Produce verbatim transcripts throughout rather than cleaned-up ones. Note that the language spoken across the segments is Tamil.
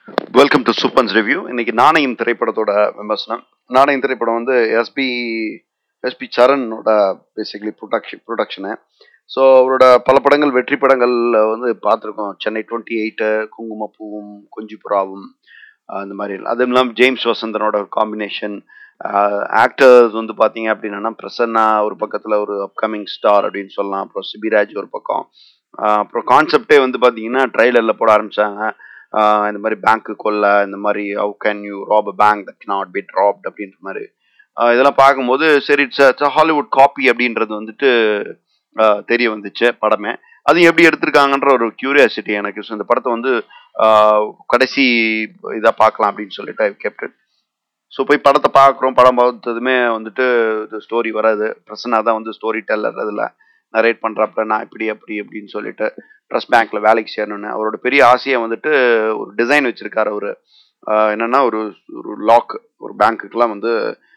Welcome to சூப்பன்ஸ் review. இன்னைக்கு நாணயம் திரைப்படத்தோட விமர்சனம். நாணயம் திரைப்படம் வந்து எஸ்பி எஸ்பி சரணோட பேசிக்கலி ப்ரொடக்ஷன் ப்ரொடக்ஷனு. ஸோ அவரோட பல படங்கள் வெற்றி படங்கள் வந்து பார்த்துருக்கோம். சென்னை டுவெண்ட்டி எயிட்டு, குங்குமப்பூவும், கொஞ்சி புறாவும், அந்த மாதிரி. அதுவும் இல்லாமல் ஜேம்ஸ் வசந்தனோட ஒரு காம்பினேஷன். ஆக்டர்ஸ் வந்து பார்த்தீங்க அப்படின்னா பிரசன்னா ஒரு பக்கத்தில் ஒரு அப்கமிங் ஸ்டார் அப்படின்னு சொல்லலாம். அப்புறம் சிபிராஜ் ஒரு பக்கம். அப்புறம் கான்செப்டே வந்து பார்த்தீங்கன்னா ட்ரைலரில் போட ஆரம்பித்தாங்க. இந்த மாதிரி பேங்க்கு கொள்ள, இந்த மாதிரி how can you rob a bank that not be robbed அப்படின்ற மாதிரி இதெல்லாம் பார்க்கும்போது சரி இட்ஸ் ஹாலிவுட் காப்பி அப்படின்றது வந்துட்டு தெரிய வந்துச்சு படமே. அது எப்படி எடுத்திருக்காங்கன்ற ஒரு கியூரியாசிட்டி எனக்கு. ஸோ இந்த படத்தை வந்து கடைசி இதாக பார்க்கலாம் அப்படின்னு சொல்லிட்டு ஐ கெப்ட் இட். ஸோ போய் படத்தை பார்க்குறோம். படம் பார்த்ததுமே வந்துட்டு ஸ்டோரி வராது. பிரசன்னா தான் வந்து ஸ்டோரி டெல்லர். அதில் நரேட் பண்ணுறப்ப நான் இப்படி அப்படி அப்படின்னு சொல்லிட்டு ட்ரஸ்ட் பேங்க்ல வேலைக்கு சேரணும்னு அவரோட பெரிய ஆசையை வந்துட்டு ஒரு டிசைன் வச்சிருக்காரு. அவரு என்னன்னா ஒரு ஒரு லாக், ஒரு பேங்க்குக்கெல்லாம் வந்து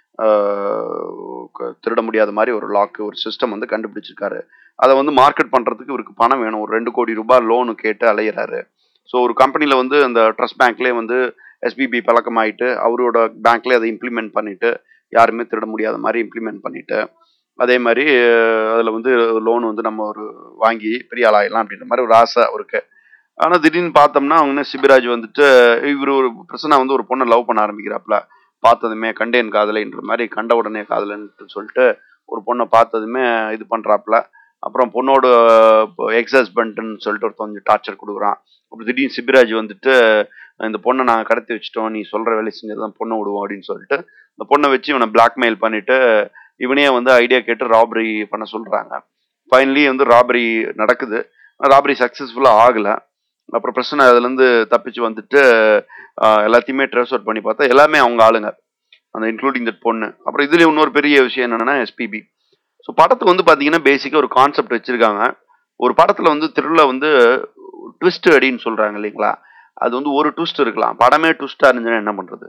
திருட முடியாத மாதிரி ஒரு லாக், ஒரு சிஸ்டம் வந்து கண்டுபிடிச்சிருக்காரு. அதை வந்து மார்க்கெட் பண்றதுக்கு இவருக்கு பணம் வேணும். ஒரு ரெண்டு கோடி ரூபாய் லோனு கேட்டு அலையிறாரு. ஸோ ஒரு கம்பெனில வந்து அந்த ட்ரஸ்ட் பேங்க்லேயே வந்து எஸ்பிபி பழக்கமாயிட்டு அவரோட பேங்க்லேயே அதை இம்ப்ளிமெண்ட் பண்ணிட்டு யாருமே திருட முடியாத மாதிரி இம்ப்ளிமெண்ட் பண்ணிட்டு அதே மாதிரி அதில் வந்து லோன் வந்து நம்ம ஒரு வாங்கி பெரிய ஆளாயிடலாம் அப்படின்ற மாதிரி ஒரு ஆசை அவருக்கு. ஆனால் திடீர்னு பார்த்தோம்னா அவங்க சிபிராஜ் வந்துட்டு இவர் ஒரு பிரச்சனை வந்து ஒரு பொண்ணை லவ் பண்ண ஆரம்பிக்கிறாப்புல. பார்த்ததுமே கண்டேன் காதலைன்ற மாதிரி கண்ட உடனே காதலன்னு சொல்லிட்டு ஒரு பொண்ணை பார்த்ததுமே இது பண்ணுறாப்புல. அப்புறம் பொண்ணோட எக்ஸ் ஹஸ்பண்ட்னு சொல்லிட்டு ஒரு கொஞ்சம் டார்ச்சர் கொடுக்குறான். அப்புறம் திடீர்னு சிபிராஜ் வந்துட்டு இந்த பொண்ணை நாங்கள் கடத்தி வச்சுட்டோம், நீ சொல்கிற வேலை செஞ்சதான் பொண்ணை விடுவோம் அப்படின்னு சொல்லிட்டு இந்த பொண்ணை வச்சு இவனை பிளாக்மெயில் பண்ணிட்டு இவனே வந்து ஐடியா கேட்டு ராபரி பண்ண சொல்றாங்க. ஃபைனலி வந்து ராபரி நடக்குது. ராபரி சக்சஸ்ஃபுல்லாக ஆகலை. அப்புறம் பிரச்சனை அதுலேருந்து தப்பிச்சு வந்துட்டு எல்லாத்தையுமே ட்ரேஸ் அவுட் பண்ணி பார்த்தா எல்லாமே அவங்க ஆளுங்க, அந்த இன்க்ளூடிங் தட் பொண்ணு. அப்புறம் இதுல இன்னொரு பெரிய விஷயம் என்னன்னா எஸ்பிபி. ஸோ படத்துக்கு வந்து பார்த்தீங்கன்னா பேசிக்காக ஒரு கான்செப்ட் வச்சிருக்காங்க. ஒரு படத்தில் வந்து திருவிழா வந்து ட்விஸ்ட் அப்படின்னு சொல்றாங்க இல்லைங்களா, அது வந்து ஒரு ட்விஸ்ட் இருக்கலாம். படமே ட்விஸ்டாக இருந்துச்சுன்னா என்ன பண்ணுறது?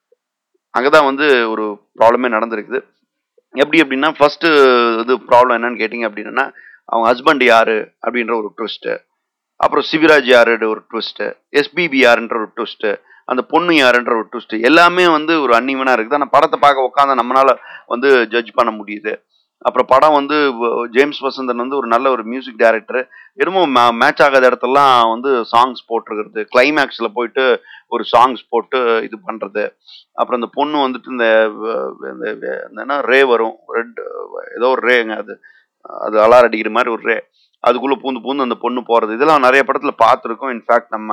அங்கே தான் வந்து ஒரு ப்ராப்ளமே நடந்திருக்குது. எப்படி அப்படின்னா ஃபர்ஸ்ட் இது ப்ராப்ளம் என்னன்னு கேட்டிங்க அப்படின்னா அவங்க ஹஸ்பண்ட் யாரு அப்படின்ற ஒரு ட்விஸ்ட்டு, அப்புறம் சிவிராஜ் யாருன்ற ஒரு ட்விஸ்ட்டு, எஸ்பிபி யாருன்ற ஒரு ட்விஸ்ட்டு, அந்த பொண்ணு யாருன்ற ஒரு ட்விஸ்ட், எல்லாமே வந்து ஒரு அன்னிவனா இருக்குது. ஆனால் படத்தை பார்க்க உட்காந்து நம்மளால வந்து ஜட்ஜ் பண்ண முடியுது. அப்புறம் படம் வந்து ஜேம்ஸ் வசந்தன் வந்து ஒரு நல்ல ஒரு மியூசிக் டைரக்டர். என்னமோ மேட்ச் ஆகாத இடத்துலலாம் வந்து சாங்ஸ் போட்டிருக்கிறது, கிளைமேக்ஸில் போயிட்டு ஒரு சாங்ஸ் போட்டு இது பண்ணுறது. அப்புறம் இந்த பொண்ணு வந்துட்டு இந்த என்ன ரே வரும், ரெட் ஏதோ ஒரு ரேங்க, அது அது அலார் அடிக்கிற மாதிரி ஒரு ரே, அதுக்குள்ளே பூந்து பூந்து அந்த பொண்ணு போகிறது, இதெல்லாம் நிறைய படத்தில் பார்த்துருக்கோம். இன்ஃபேக்ட் நம்ம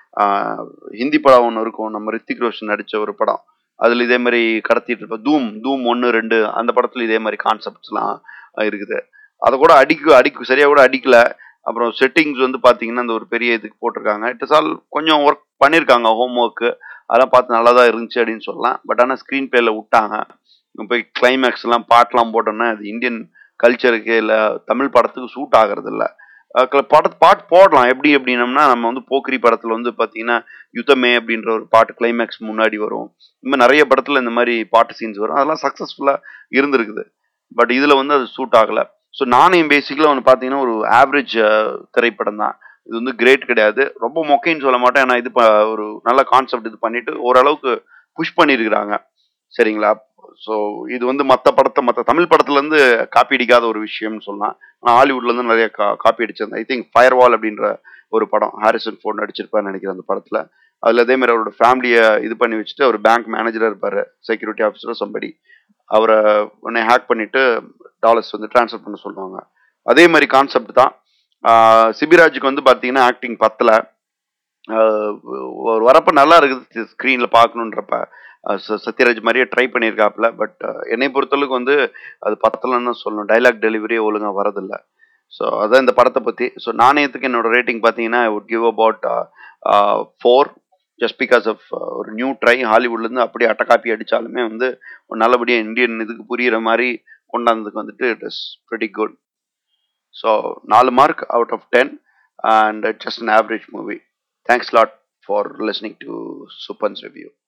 ஹிந்தி படம் ஒன்று இருக்கும், நம்ம ரித்திக் ரோஷன் நடித்த ஒரு படம், அதில் இதே மாதிரி கடத்திட்டு இருப்போம். தூம் தூம் ஒன்று ரெண்டு அந்த படத்தில் இதே மாதிரி கான்செப்ட்ஸ்லாம் இருக்குது. அதை கூட அடிக்க அடிக்க சரியாக கூட அடிக்கல. அப்புறம் செட்டிங்ஸ் வந்து பார்த்தீங்கன்னா அந்த ஒரு பெரிய இதுக்கு போட்டிருக்காங்க. இட் இஸ் ஆல் கொஞ்சம் ஒர்க் பண்ணியிருக்காங்க, ஹோம் ஒர்க்கு, அதெல்லாம் பார்த்து நல்லா தான் இருந்துச்சு அப்படின்னு சொல்லலாம். பட் ஆனால் ஸ்க்ரீன் பிளேல விட்டாங்க. போய் கிளைமேக்ஸ் எல்லாம் பாட்டெலாம் போட்டோன்னா அது இந்தியன் கல்ச்சருக்கு இல்லை தமிழ் படத்துக்கு சூட் ஆகிறது இல்லை. படத்து பாட்டு போடலாம் எப்படி அப்படின்னம்னா நம்ம வந்து போக்கிரி படத்தில் வந்து பார்த்தீங்கன்னா யுத்தமே அப்படின்ற ஒரு பாட்டு கிளைமேக்ஸ் முன்னாடி வரும். இந்த மாதிரி நிறைய படத்தில் இந்த மாதிரி பாட்டு சீன்ஸ் வரும், அதெல்லாம் சக்ஸஸ்ஃபுல்லாக இருந்திருக்குது. பட் இதில் வந்து அது சூட் ஆகலை. ஸோ நானே பேசிக்கலாக ஒன்று பார்த்தீங்கன்னா ஒரு ஆவரேஜ் திரைப்படம் தான். இது வந்து கிரேட் கிடையாது, ரொம்ப மொக்கைன்னு சொல்ல மாட்டேன். ஏன்னா இது ஒரு நல்ல கான்செப்ட் இது பண்ணிட்டு ஓரளவுக்கு புஷ் பண்ணியிருக்கிறாங்க, சரிங்களா. ஸோ இது வந்து மற்ற படத்தை மற்ற தமிழ் படத்துலேருந்து காப்பி அடிக்காத ஒரு விஷயம்னு சொல்லலாம். ஆனால் ஹாலிவுட்லேருந்து நிறைய கா காப்பி அடிச்சிருந்தேன். ஐ திங்க் ஃபயர் வால் அப்படின்ற ஒரு படம் ஹாரிசன் ஃபோர்ட் நடிச்சிருப்பான்னு நினைக்கிறேன் அந்த படத்தில். அதில் அதே மாதிரி அவரோட ஃபேமிலியை இது பண்ணி வச்சுட்டு அவர் பேங்க் மேனேஜராக இருப்பார், செக்யூரிட்டி ஆஃபீஸரோ சம்படி, அவரை உடனே ஹேக் பண்ணிவிட்டு டாலர்ஸ் வந்து ட்ரான்ஸ்ஃபர் பண்ண சொல்லுவாங்க. அதே மாதிரி கான்செப்ட் தான். சிபிராஜுக்கு வந்து பார்த்தீங்கன்னா ஆக்டிங் பத்தலை. ஒரு வரப்ப நல்லா இருக்குது ஸ்க்ரீனில் பார்க்கணுன்றப்ப, சத்யராஜ் மாதிரியே ட்ரை பண்ணியிருக்காப்புல. பட் என்னை பொறுத்தளவுக்கு வந்து அது பத்தலைன்னு சொல்லணும். டைலாக் டெலிவரியே ஒழுங்காக வரதில்லை. ஸோ அதான் இந்த படத்தை பற்றி. ஸோ நாணயத்துக்கு என்னோட ரேட்டிங் பார்த்தீங்கன்னா I would give about four, just because of ஒரு நியூ ட்ரை. ஹாலிவுட்லேருந்து அப்படியே அட்டக்காப்பி அடித்தாலுமே வந்து ஒரு நல்லபடியாக இந்தியன் இதுக்கு புரிகிற மாதிரி கொண்டாந்ததுக்கு வந்துட்டு it is pretty good. So நாலு mark out of ten and just an average movie. Thanks a lot for listening to Supan's review.